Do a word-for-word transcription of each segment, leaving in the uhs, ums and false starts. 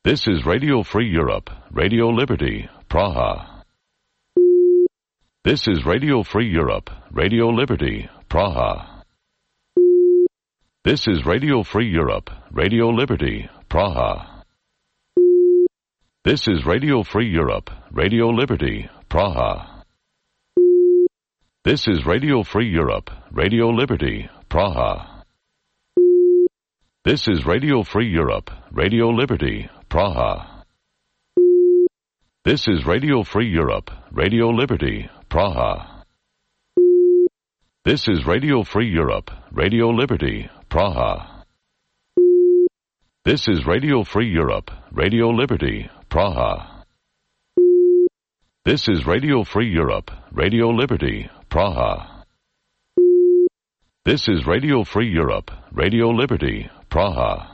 This is Radio Free Europe, Radio Liberty, Praha. This is Radio Free Europe, Radio Liberty, Praha. This is Radio Free Europe, Radio Liberty, Praha. This is Radio Free Europe, Radio Liberty, Praha. This is Radio Free Europe, Radio Liberty, Praha. This is Radio Free Europe, Radio Liberty, Praha. This is Radio Free Europe, Radio Liberty, Praha. This is Radio Free Europe, Radio Liberty, Praha. This is Radio Free Europe, Radio Liberty, Praha. This is Radio Free Europe, Radio Liberty, Praha. This is Radio Free Europe, Radio Liberty, Praha.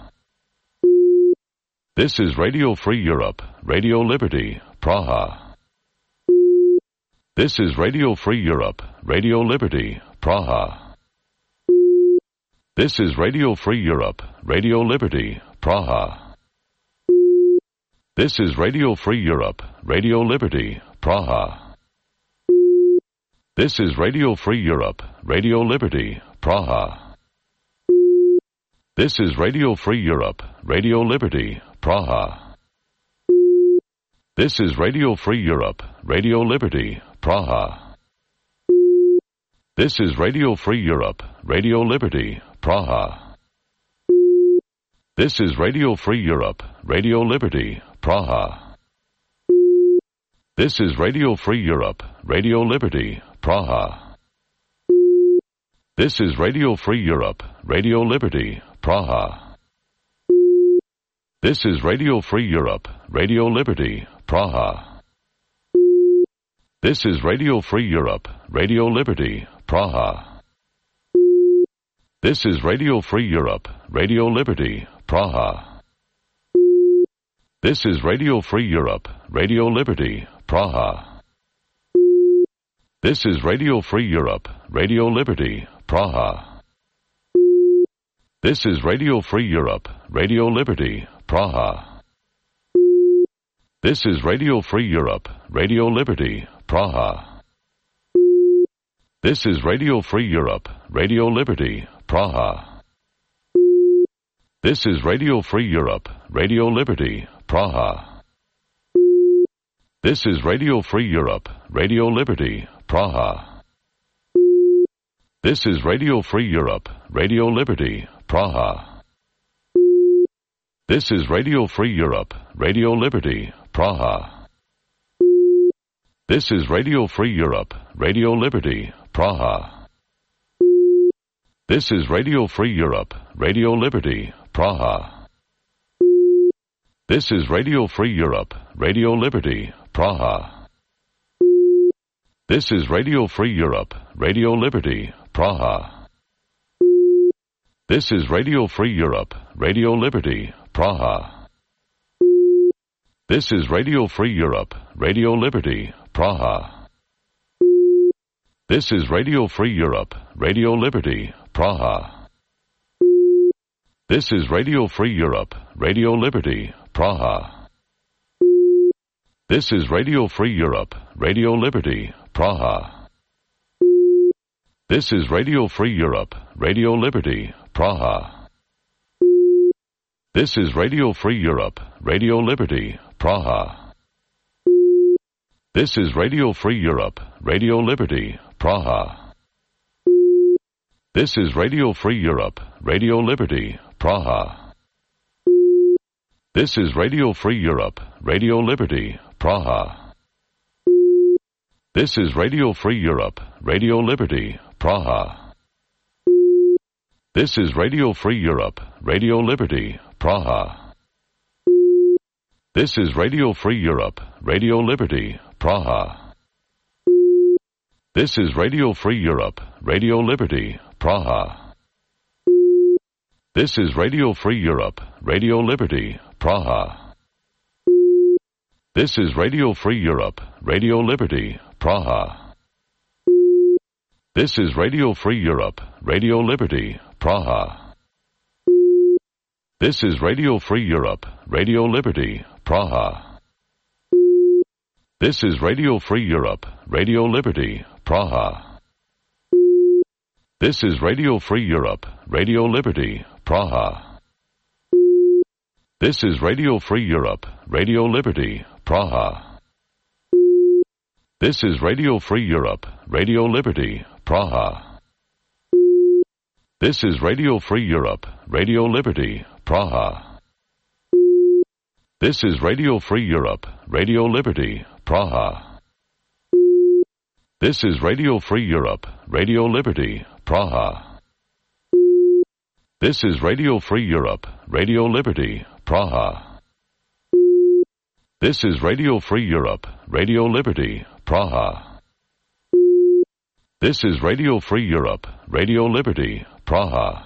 This is Radio Free Europe, Radio Liberty, Praha. This is Radio Free Europe, Radio Liberty, Praha. This is Radio Free Europe, Radio Liberty, Praha. This is Radio Free Europe, Radio Liberty, Praha. This is Radio Free Europe, Radio Liberty, Praha. This is Radio Free Europe, Radio Liberty, Praha. This is Radio Free Europe, Radio Liberty, Praha. This is Radio Free Europe, Radio Liberty, Praha. This is Radio Free Europe, Radio Liberty, Praha. This is Radio Free Europe, Radio Liberty, Praha. This is Radio Free Europe, Radio Liberty, Praha. This is Radio Free Europe, Radio Liberty, Praha. This is Radio Free Europe, Radio Liberty, Praha. This is Radio Free Europe, Radio Liberty, Praha. This is Radio Free Europe, Radio Liberty, Praha. This is Radio Free Europe, Radio Liberty, Praha. This is Radio Free Europe, Radio Liberty, Praha. This is Radio Free Europe, Radio Liberty, Praha. This is Radio Free Europe, Radio Liberty, Praha. This is Radio Free Europe, Radio Liberty, Praha. This is Radio Free Europe, Radio Liberty, Praha. This is Radio Free Europe, Radio Liberty, Praha. This is Radio Free Europe, Radio Liberty, Praha. This is Radio Free Europe, Radio Liberty, Praha. This is Radio Free Europe, Radio Liberty, Praha. This is Radio Free Europe, Radio Liberty, Praha. This is Radio Free Europe, Radio Liberty, Praha. This is Radio Free Europe, Radio Liberty, Praha. This is Radio Free Europe, Radio Liberty, Praha. This is Radio Free Europe, Radio Liberty, Praha. This is Radio Free Europe, Radio Liberty, Praha. This is Radio Free Europe, Radio Liberty, Praha. This is Radio Free Europe, Radio Liberty, Praha. This is Radio Free Europe, Radio Liberty, Praha. This is Radio Free Europe, Radio Liberty, Praha. This is Radio Free Europe, Radio Liberty, Praha. This is Radio Free Europe, Radio Liberty, Praha. This is Radio Free Europe, Radio Liberty, Praha. This is Radio Free Europe, Radio Liberty, Praha. This is Radio Free Europe, Radio Liberty, Praha. This is Radio Free Europe, Radio Liberty, Praha. This is Radio Free Europe, Radio Liberty, Praha. This is Radio Free Europe, Radio Liberty, Praha. This is Radio Free Europe, Radio Liberty, Praha. This is Radio Free Europe, Radio Liberty, Praha. This is Radio Free Europe, Radio Liberty, Praha. This is Radio Free Europe, Radio Liberty, Praha. This is Radio Free Europe, Radio Liberty, Praha. This is Radio Free Europe, Radio Liberty, Praha. This is Radio Free Europe, Radio Liberty, Praha. This is Radio Free Europe, Radio Liberty, Praha. This is Radio Free Europe, Radio Liberty, Praha. This is Radio Free Europe, Radio Liberty, Praha. This is Radio Free Europe, Radio Liberty, Praha. This is Radio Free Europe, Radio Liberty, Praha.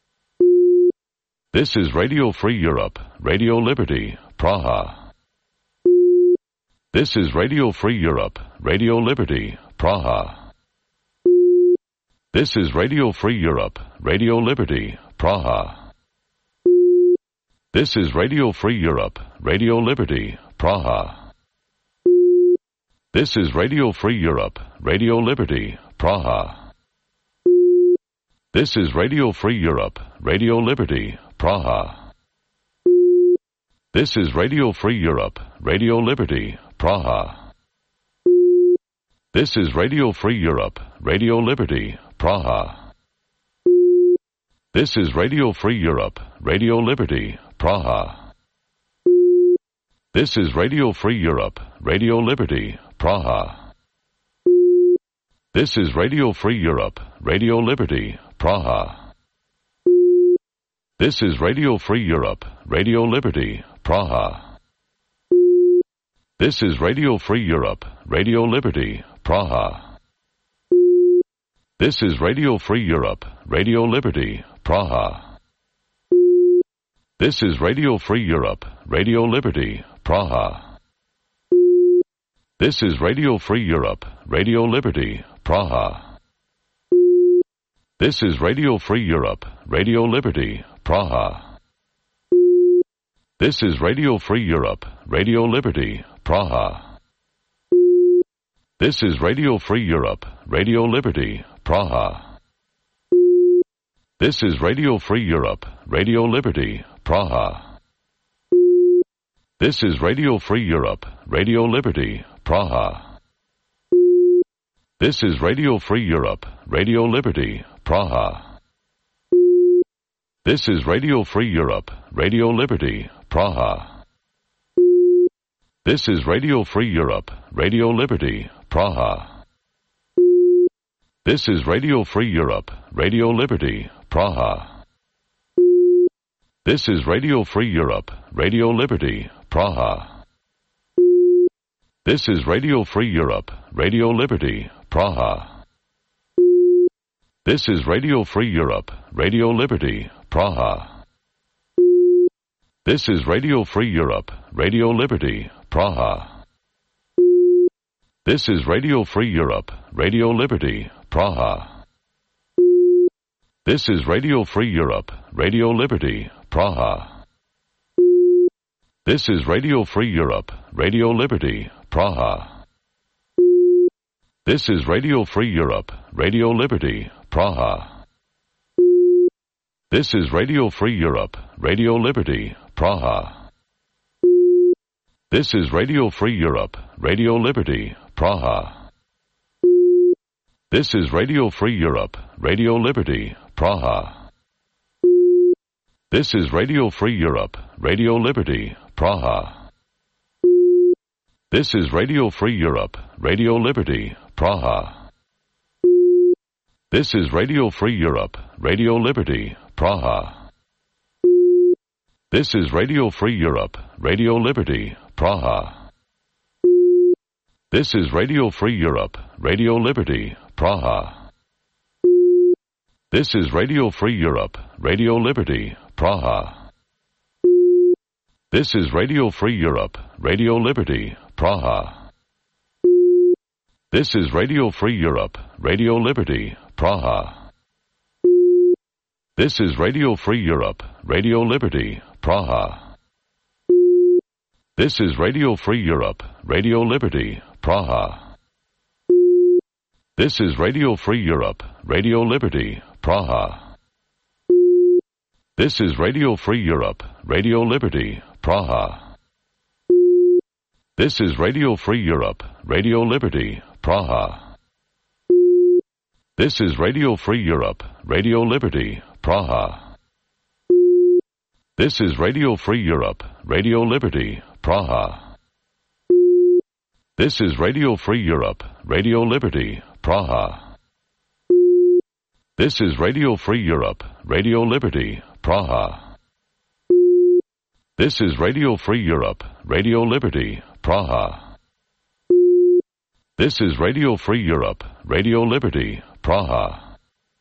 This is Radio Free Europe, Radio Liberty, Praha. This is Radio Free Europe, Radio Liberty, Praha. This is Radio Free Europe, Radio Liberty, Praha. This is Radio Free Europe, Radio Liberty, Praha. This is Radio Free Europe, Radio Liberty, Praha. This is Radio Free Europe, Radio Liberty, Praha. This is Radio Free Europe, Radio Liberty, Praha. This is Radio Free Europe, Radio Liberty, Praha. This is Radio Free Europe, Radio Liberty, Praha. This is Radio Free Europe, Radio Liberty, Praha. This is Radio Free Europe, Radio Liberty, Praha. This is Radio Free Europe, Radio Liberty, Praha. This is Radio Free Europe, Radio Liberty, Praha. This is Radio Free Europe, Radio Liberty, Praha. This is Radio Free Europe, Radio Liberty, Praha. This is Radio Free Europe, Radio Liberty, Praha. This is Radio Free Europe, Radio Liberty, Praha. This is Radio Free Europe, Radio Liberty, Praha. This is Radio Free Europe, Radio Liberty, Praha. This is Radio Free Europe, Radio Liberty, Praha. This is Radio Free Europe, Radio Liberty, Praha. This is Radio Free Europe, Radio Liberty, Praha. This is Radio Free Europe, Radio Liberty, Praha. This is Radio Free Europe, Radio Liberty, Praha. This is Radio Free Europe, Radio Liberty, Praha. This is Radio Free Europe, Radio Liberty, Praha. This is Radio Free Europe, Radio Liberty, Praha. This is Radio Free Europe, Radio Liberty, Praha. This is Radio Free Europe, Radio Liberty, Praha. This is Radio Free Europe, Radio Liberty, Praha. This is Radio Free Europe, Radio Liberty, Praha. This is Radio Free Europe, Radio Liberty, Praha. This is Radio Free Europe, Radio Liberty, Praha. This is Radio Free Europe, Radio Liberty, Praha. This is Radio Free Europe, Radio Liberty, Praha. This is Radio Free Europe, Radio Liberty, Praha. This is Radio Free Europe, Radio Liberty, Praha. This is Radio Free Europe, Radio Liberty, Praha. This is Radio Free Europe, Radio Liberty, Praha. This is Radio Free Europe, Radio Liberty, Praha. This is Radio Free Europe, Radio Liberty, Praha. This is Radio Free Europe, Radio Liberty, Praha. This is Radio Free Europe, Radio Liberty, Praha. This is Radio Free Europe, Radio Liberty, Praha. This is Radio Free Europe, Radio Liberty, Praha. This is Radio Free Europe, Radio Liberty, Praha. This is Radio Free Europe, Radio Liberty, Praha. This is Radio Free Europe, Radio Liberty, Praha. This is Radio Free Europe, Radio Liberty, Praha. This is Radio Free Europe, Radio Liberty, Praha. This is Radio Free Europe, Radio Liberty, Praha. This is Radio Free Europe, Radio Liberty, Praha. This is Radio Free Europe, Radio Liberty, Praha. This is Radio Free Europe, Radio Liberty, Praha. This is Radio Free Europe, Radio Liberty, Praha.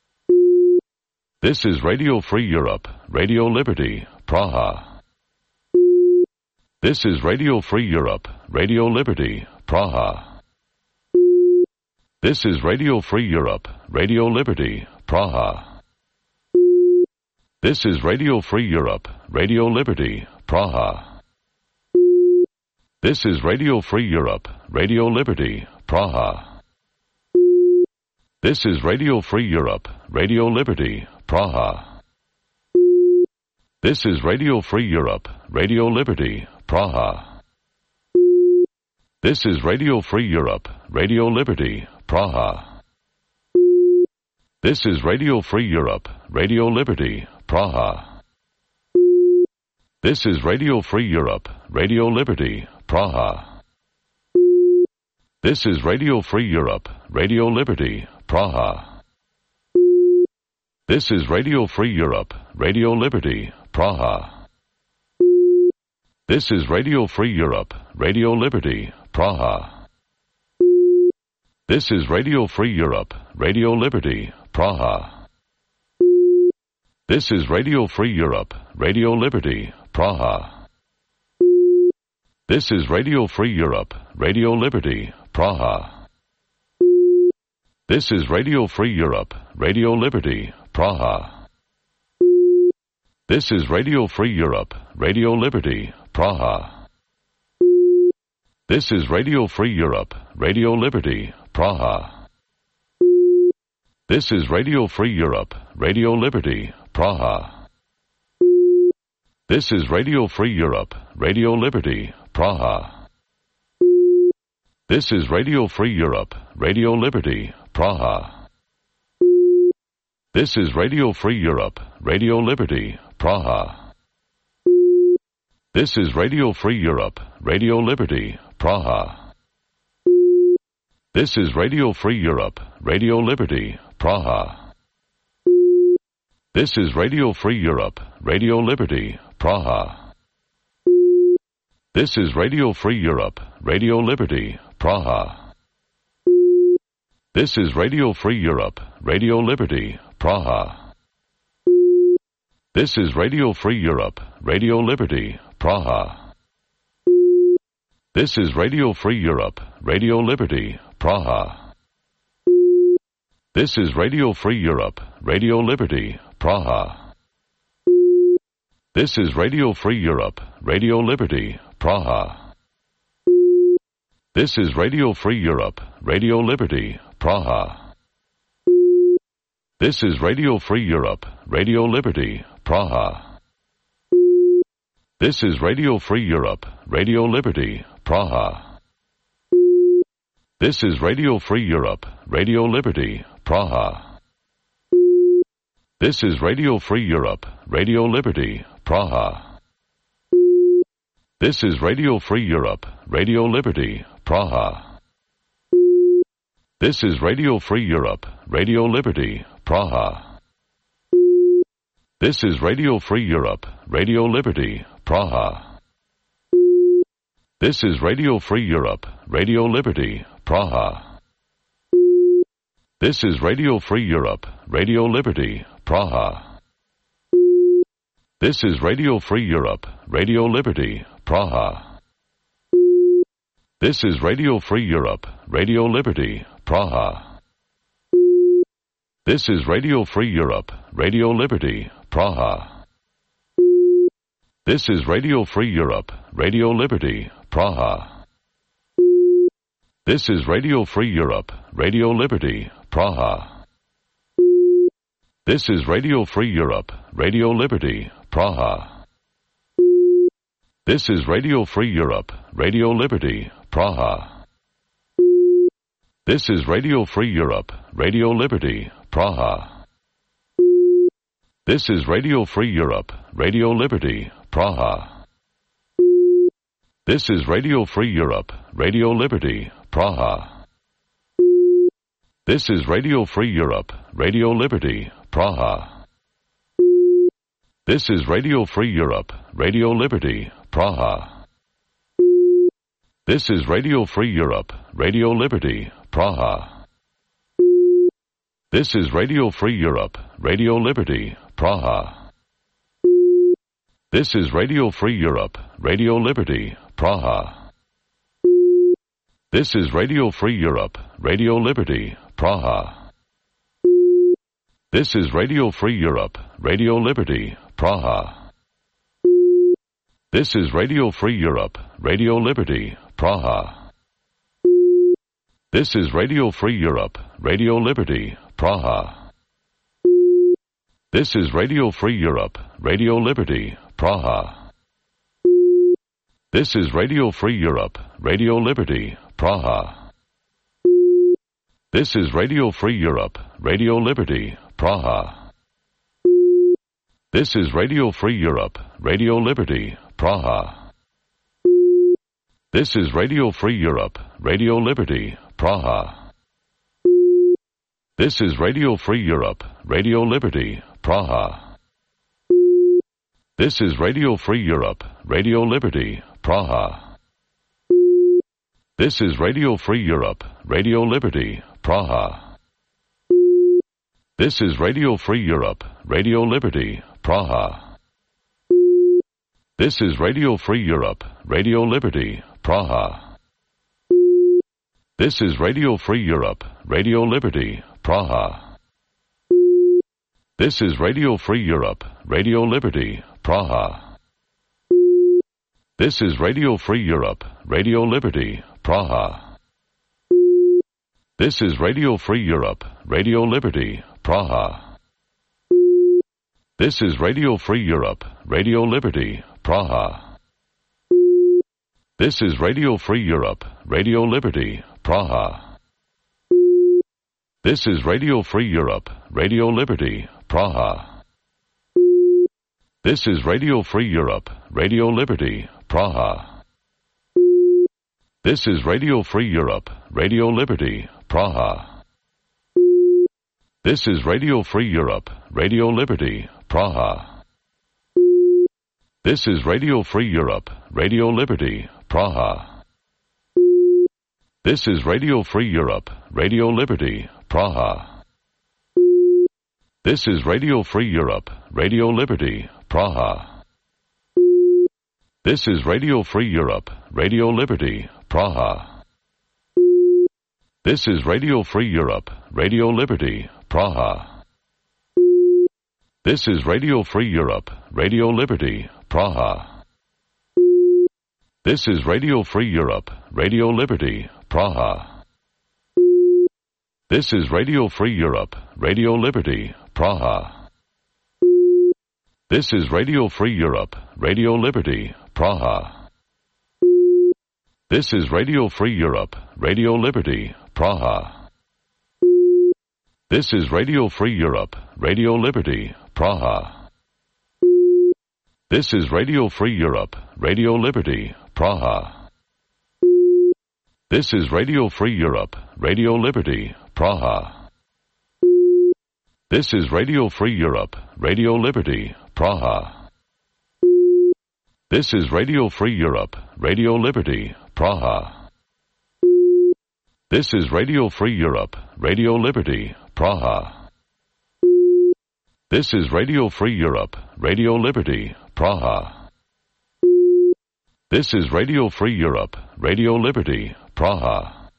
This is Radio Free Europe, Radio Liberty, Praha. This is Radio Free Europe, Radio Liberty, Praha. This is Radio Free Europe, Radio Liberty, Praha. This is Radio Free Europe, Radio Liberty, Praha. This is Radio Free Europe, Radio Liberty, Praha. This is Radio Free Europe, Radio Liberty, Praha. This is Radio Free Europe, Radio Liberty, Praha. This is Radio Free Europe, Radio Liberty, Praha. This is Radio Free Europe, Radio Liberty, Praha. This is Radio Free Europe, Radio Liberty, Praha. This is Radio Free Europe, Radio Liberty, Praha. This is Radio Free Europe, Radio Liberty, Praha. This is Radio Free Europe, Radio Liberty, Praha. This is Radio Free Europe, Radio Liberty, Praha. This is Radio Free Europe, Radio Liberty, Praha. This is Radio Free Europe, Radio Liberty, Praha. This is Radio Free Europe, Radio Liberty, Praha. This is Radio Free Europe, Radio Liberty, Praha. This is Radio Free Europe, Radio Liberty, Praha. This is Radio Free Europe, Radio Liberty, Praha. This is Radio Free Europe, Radio Liberty, Praha. This is Radio Free Europe, Radio Liberty, Praha. This is Radio Free Europe, Radio Liberty, Praha. This is Radio Free Europe, Radio Liberty, Praha. This is Radio Free Europe, Radio Liberty, Praha. This is Radio Free Europe, Radio Liberty, Praha. This is Radio Free Europe, Radio Liberty, Praha. This is Radio Free Europe, Radio Liberty, Praha. This is Radio Free Europe, Radio Liberty, Praha. This is Radio Free Europe, Radio Liberty, Praha. This is Radio Free Europe, Radio Liberty, Praha. This is Radio Free Europe, Radio Liberty, Praha. This is Radio Free Europe, Radio Liberty, Praha. This is Radio Free Europe, Radio Liberty, Praha. This is Radio Free Europe, Radio Liberty, Praha. This is Radio Free Europe, Radio Liberty, Praha. This is Radio Free Europe, Radio Liberty, Praha. This is Radio Free Europe, Radio Liberty, Praha. This is Radio Free Europe, Radio Liberty, Praha. This is Radio Free Europe, Radio Liberty, Praha. This is Radio Free Europe, Radio Liberty, Praha. This is Radio Free Europe, Radio Liberty, Praha. This is Radio Free Europe, Radio Liberty, Praha. This is Radio Free Europe, Radio Liberty, Praha. This is Radio Free Europe, Radio Liberty, Praha. This is Radio Free Europe, Radio Liberty, Praha. This is Radio Free Europe, Radio Liberty, Praha. This is Radio Free Europe, Radio Liberty, Praha. This is Radio Free Europe, Radio Liberty, Praha. This is Radio Free Europe, Radio Liberty, Praha. This is Radio Free Europe, Radio Liberty, Praha. This is Radio Free Europe, Radio Liberty, Praha. This is Radio Free Europe, Radio Liberty, Praha. This is Radio Free Europe, Radio Liberty, Praha. This is Radio Free Europe, Radio Liberty, Praha. This is Radio Free Europe, Radio Liberty, Praha. This is Radio Free Europe, Radio Liberty, Praha. This is Radio Free Europe, Radio Liberty, Praha. This is Radio Free Europe, Radio Liberty, Praha. This is Radio Free Europe, Radio Liberty, Praha. This is Radio Free Europe, Radio Liberty, Praha. This is Radio Free Europe, Radio Liberty, Praha. This is Radio Free Europe, Radio Liberty, Praha. This is Radio Free Europe, Radio Liberty, Praha. This is Radio Free Europe, Radio Liberty, Praha. This is Radio Free Europe, Radio Liberty, Praha. This is Radio Free Europe, Radio Liberty, Praha. This is Radio Free Europe, Radio Liberty, Praha. This is Radio Free Europe, Radio Liberty, Praha. This is Radio Free Europe, Radio Liberty, Praha. This is Radio Free Europe, Radio Liberty, Praha. This is Radio Free Europe, Radio Liberty, Praha. This is Radio Free Europe, Radio Liberty, Praha. This is Radio Free Europe, Radio Liberty, Praha. This is Radio Free Europe, Radio Liberty, Praha. This is Radio Free Europe, Radio Liberty, Praha. This is Radio Free Europe, Radio Liberty, Praha. This is Radio Free Europe, Radio Liberty, Praha. This is Radio Free Europe, Radio Liberty, Praha. This is Radio Free Europe, Radio Liberty, Praha. This is Radio Free Europe, Radio Liberty, Praha. This is Radio Free Europe, Radio Liberty, Praha. This is Radio Free Europe, Radio Liberty, Praha. This is Radio Free Europe, Radio Liberty, Praha. This is Radio Free Europe, Radio Liberty, Praha. This is Radio Free Europe, Radio Liberty, Praha. This is Radio Free Europe, Radio Liberty, Praha. This is Radio Free Europe, Radio Liberty, Praha. This is Radio Free Europe, Radio Liberty, Praha. This is Radio Free Europe, Radio Liberty, Praha. This is Radio Free Europe, Radio Liberty, Praha. This is Radio Free Europe, Radio Liberty, Praha. This is Radio Free Europe, Radio Liberty, Praha. This is Radio Free Europe, Radio Liberty, Praha. This is Radio Free Europe, Radio Liberty, Praha. This is Radio Free Europe, Radio Liberty, Praha. This is Radio Free Europe, Radio Liberty, Praha. This is Radio Free Europe, Radio Liberty, Praha. This is Radio Free Europe, Radio Liberty, Praha.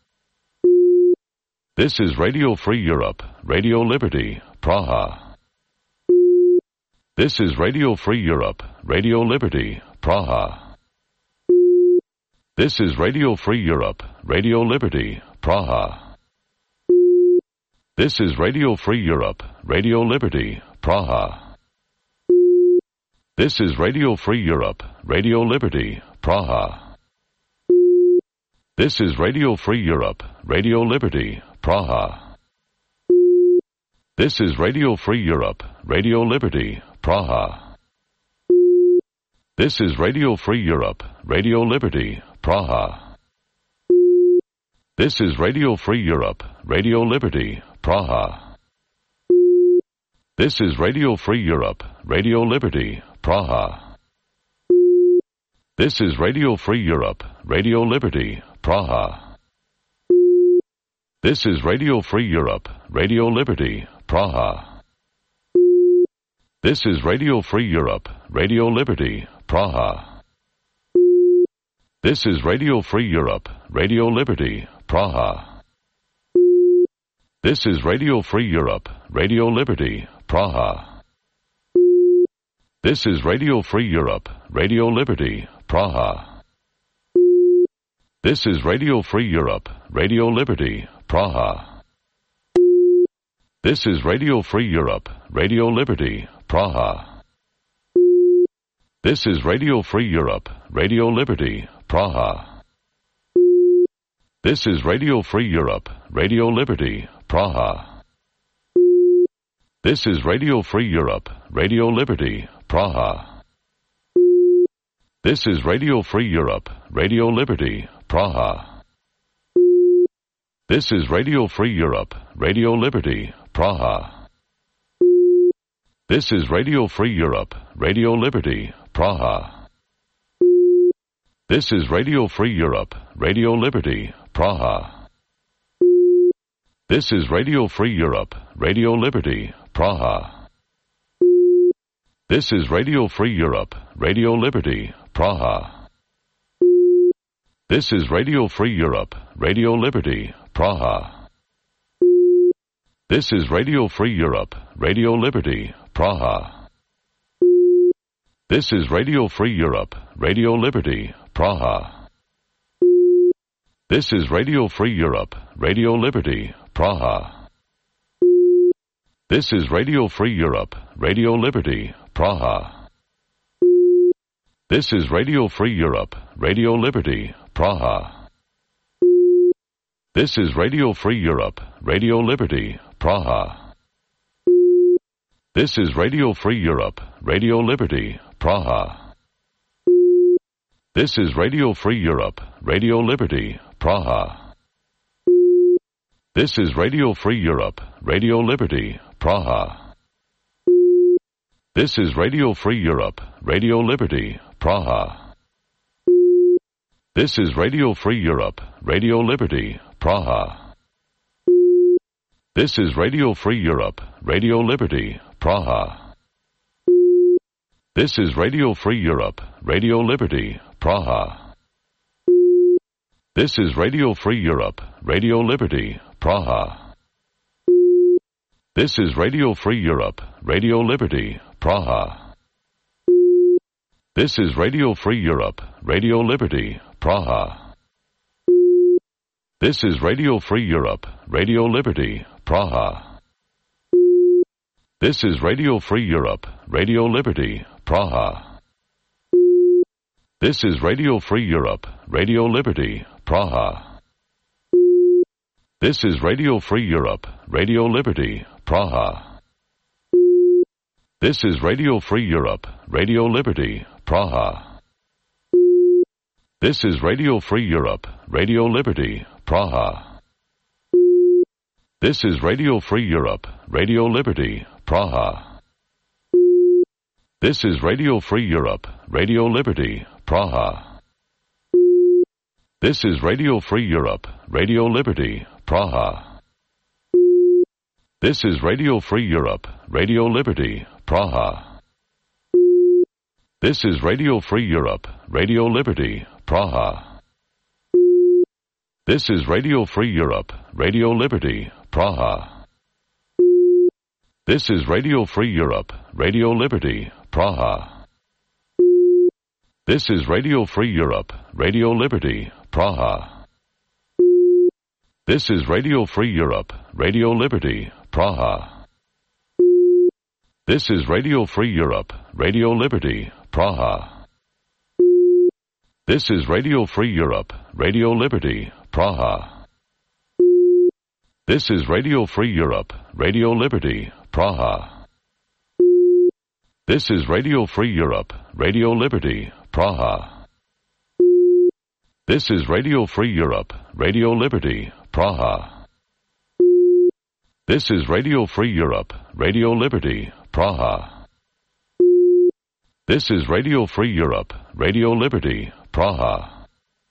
This is Radio Free Europe, Radio Liberty, Praha. This is Radio Free Europe, Radio Liberty, Praha. This is Radio Free Europe, Radio Liberty, Praha. This is Radio Free Europe, Radio Liberty, Praha. This is Radio Free Europe, Radio Liberty, Praha. This is Radio Free Europe, Radio Liberty, Praha. This is Radio Free Europe, Radio Liberty, Praha. This is Radio Free Europe, Radio Liberty, Praha. This is Radio Free Europe, Radio Liberty, Praha. This is Radio Free Europe, Radio Liberty, Praha. This is Radio Free Europe, Radio Liberty, Praha. This is Radio Free Europe, Radio Liberty, Praha. This is Radio Free Europe, Radio Liberty, Praha. This is Radio Free Europe, Radio Liberty, Praha. This is Radio Free Europe, Radio Liberty, Praha. This is Radio Free Europe, Radio Liberty, Praha. This is Radio Free Europe, Radio Liberty, Praha. This is Radio Free Europe, Radio Liberty, Praha. This is Radio Free Europe, Radio Liberty, Praha. This is Radio Free Europe, Radio Liberty, Praha. This is Radio Free Europe, Radio Liberty, Praha. This is Radio Free Europe, Radio Liberty, Praha. This is Radio Free Europe, Radio Liberty, Praha. This is Radio Free Europe, Radio Liberty, Praha. This is Radio Free Europe, Radio Liberty, Praha. This is Radio Free Europe, Radio Liberty, Praha. This is Radio Free Europe, Radio Liberty, Praha. This is Radio Free Europe, Radio Liberty, Praha. This is Radio Free Europe, Radio Liberty, Praha. This is Radio Free Europe, Radio Liberty, Praha. This is Radio Free Europe, Radio Liberty, Praha. This is Radio Free Europe, Radio Liberty, Praha. This is Radio Free Europe, Radio Liberty, Praha. This is Radio Free Europe, Radio Liberty, Praha. This is Radio Free Europe, Radio Liberty, Praha. This is Radio Free Europe, Radio Liberty, Praha. This is Radio Free Europe, Radio Liberty, Praha. This is Radio Free Europe, Radio Liberty, Praha. This is Radio Free Europe, Radio Liberty, Praha. This is Radio Free Europe, Radio Liberty, Praha. This is Radio Free Europe, Radio Liberty, Praha. This is Radio Free Europe, Radio Liberty, Praha. This is Radio Free Europe, Radio Liberty, Praha. This is Radio Free Europe, Radio Liberty, Praha. This is Radio Free Europe, Radio Liberty, Praha. This is Radio Free Europe, Radio Liberty, Praha. This is Radio Free Europe, Radio Liberty, Praha. This is Radio Free Europe, Radio Liberty, Praha. This is Radio Free Europe, Radio Liberty, Praha. This is Radio Free Europe, Radio Liberty, Praha. This is Radio Free Europe, Radio Liberty, Praha. This is Radio Free Europe, Radio Liberty, Praha. This is Radio Free Europe, Radio Liberty, Praha. This is Radio Free Europe, Radio Liberty, Praha. This is Radio Free Europe, Radio Liberty, Praha. This is Radio Free Europe, Radio Liberty, Praha. This is Radio Free Europe, Radio Liberty, Praha. This is Radio Free Europe, Radio Liberty, Praha. This is Radio Free Europe, Radio Liberty, Praha. This is Radio Free Europe, Radio Liberty, Praha. This is Radio Free Europe, Radio Liberty, Praha. This is Radio Free Europe, Radio Liberty, Praha. This is Radio Free Europe, Radio Liberty, Praha. This is Radio Free Europe, Radio Liberty, Praha. This is Radio Free Europe, Radio Liberty, Praha. This is Radio Free Europe, Radio Liberty, Praha.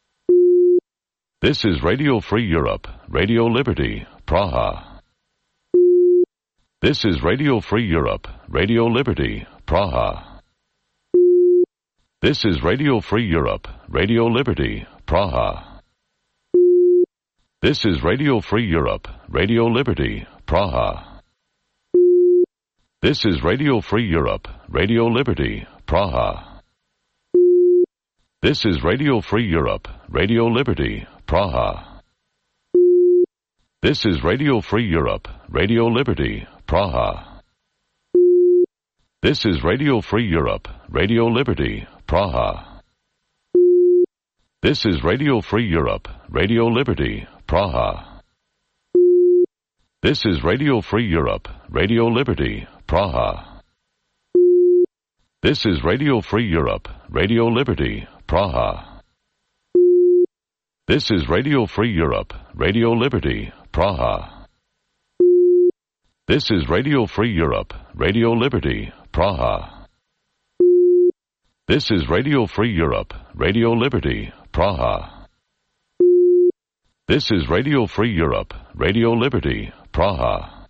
This is Radio Free Europe, Radio Liberty, Praha. This is Radio Free Europe, Radio Liberty, Praha. This is Radio Free Europe, Radio Liberty, Praha. This is Radio Free Europe, Radio Liberty, Praha. This is Radio Free Europe, Radio Liberty, Praha. This is Radio Free Europe, Radio Liberty, Praha. This is Radio Free Europe, Radio Liberty, Praha. This is Radio Free Europe, Radio Liberty, Praha. This is Radio Free Europe, Radio Liberty, Praha. This is Radio Free Europe, Radio Liberty, Praha. This is Radio Free Europe, Radio Liberty, Praha. This is Radio Free Europe, Radio Liberty, Praha. This is Radio Free Europe, Radio Liberty, Praha. This is Radio Free Europe, Radio Liberty, Praha. This is Radio Free Europe, Radio Liberty, Praha.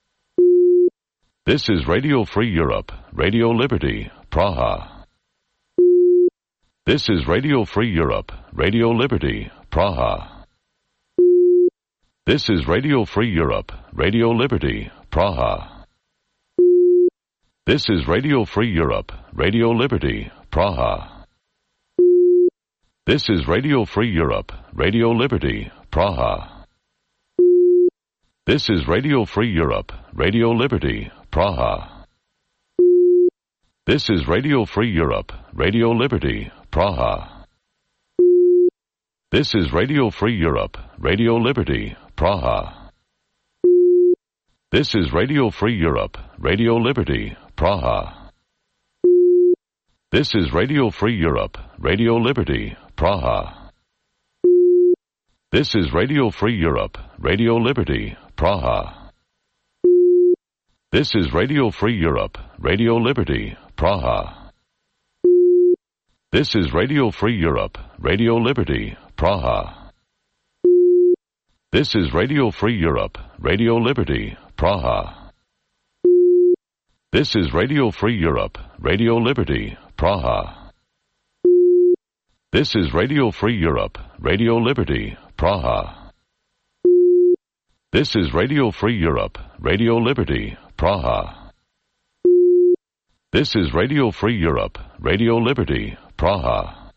This is Radio Free Europe, Radio Liberty, Praha. This is Radio Free Europe, Radio Liberty, Praha. This is Radio Free Europe, Radio Liberty, Praha. This is Radio Free Europe, Radio Liberty, Praha. This is Radio Free Europe, Radio Liberty, Praha. This is Radio Free Europe, Radio Liberty, Praha. This is Radio Free Europe, Radio Liberty, Praha. This is Radio Free Europe, Radio Liberty, Praha. This is Radio Free Europe, Radio Liberty, Praha. This is Radio Free Europe, Radio Liberty, Praha. This is Radio Free Europe, Radio Liberty, Praha. This is Radio Free Europe, Radio Liberty, Praha. This is Radio Free Europe, Radio Liberty, Praha. This is Radio Free Europe, Radio Liberty, Praha. This is Radio Free Europe, Radio Liberty, Praha. This is Radio Free Europe, Radio Liberty, Praha. This is Radio Free Europe, Radio Liberty, Praha. This is Radio Free Europe, Radio Liberty, Praha.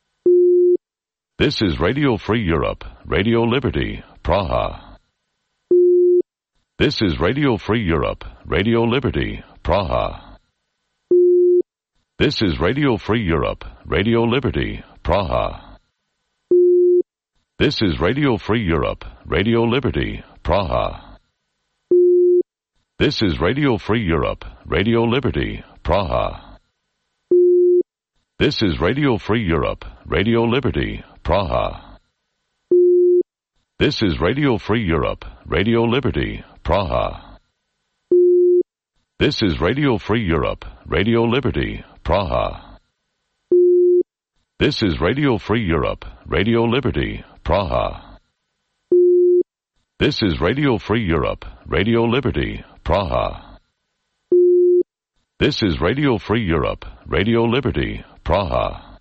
This is Radio Free Europe, Radio Liberty, Praha. This is Radio Free Europe, Radio Liberty, Praha. This is Radio Free Europe, Radio Liberty, Praha. This is Radio Free Europe, Radio Liberty, Praha. This is Radio Free Europe, Radio Liberty, Praha. This is Radio Free Europe, Radio Liberty, Praha. This is Radio Free Europe, Radio Liberty, Praha. This is Radio Free Europe, Radio Liberty, Praha. This is Radio Free Europe, Radio Liberty, Praha. This is Radio Free Europe, Radio Liberty, Praha. This is Radio Free Europe, Radio Liberty, Praha.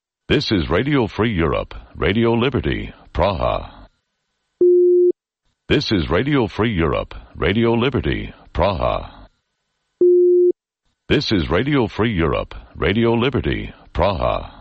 This is Radio Free Europe, Radio Liberty, Praha. This is Radio Free Europe, Radio Liberty, Praha. This is Radio Free Europe, Radio Liberty, Praha.